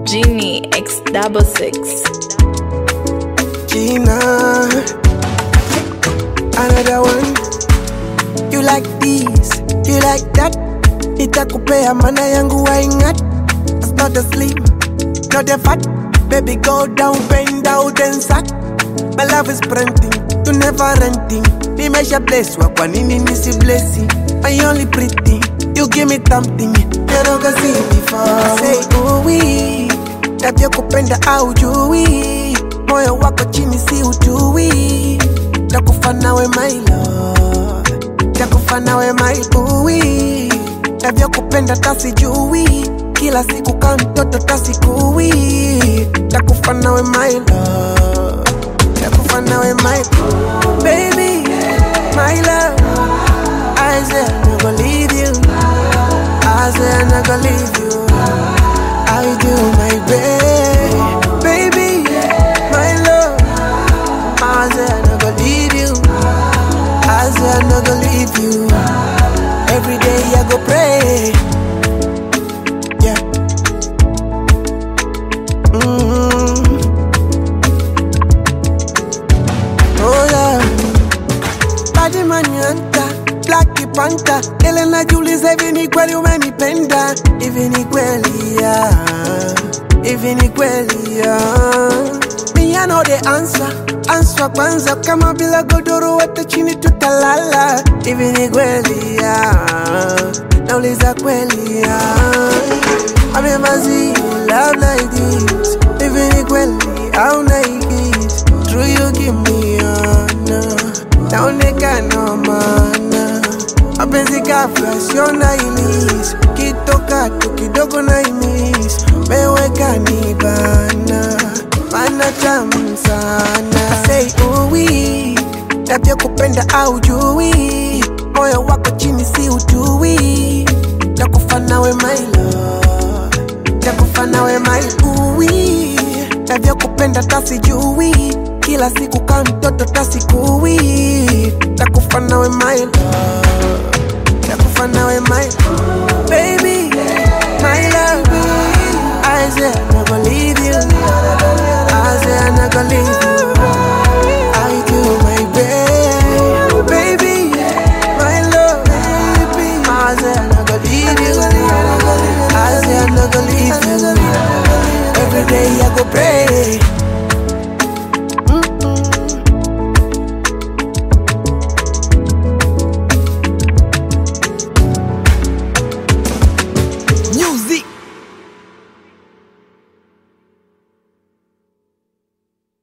Genie X66. Gina, another one. You like this, you like that. Nitakupea mana yangu waingat. It's not a slim, not a fat. Baby go down, bend out and sack. My love is printing, you never renting. Nimesha bless wa kwa nini nisi blessing. I only pretty, you give me something you never see before. Say ooh-wee, tabia kupenda au jui. Moyo wako chini si utui. Takufa nawe my love, takufa nawe my boo. Tabia kupenda tasijui. Kila siku kama mtoto tasikui. Takufa nawe my love, takufa nawe my baby, my love. I said I'm not gonna leave you. I said I'm not gonna leave you. I do my best, baby, my love. I said I'm not gonna leave you. I said I'm not gonna leave you. Every day I go pray. Yeah. Oh yeah. Badi manyanta, Blacky Panther. Ele najiuliza hivi ni kweli umenipenda. Hivi ni kweli ya, hivi ni kweli ya. Me I know the answer, answer kwanza. Kama bila godoro hata chini tutalala. Hivi ni kweli ya, nauliza kweli ya. I've never seen love like this. Hivi ni kweli au naigis. True you give me honor, naonekana maana. Mapenzi ghafla sio na ilis. Kitoka tu kidogo na imis. Meweka ni bana, mana tamu sana. Say ooh-wee, tabia kupenda au jui. Moyo wako chini si utui. Takufa nawe my love, takufa nawe my ooh-wee. Tabia kupenda tasijui. Kila siku kama mtoto tasikui. Takufa nawe my love, takufa nawe my baby, my love. I said I'm not gonna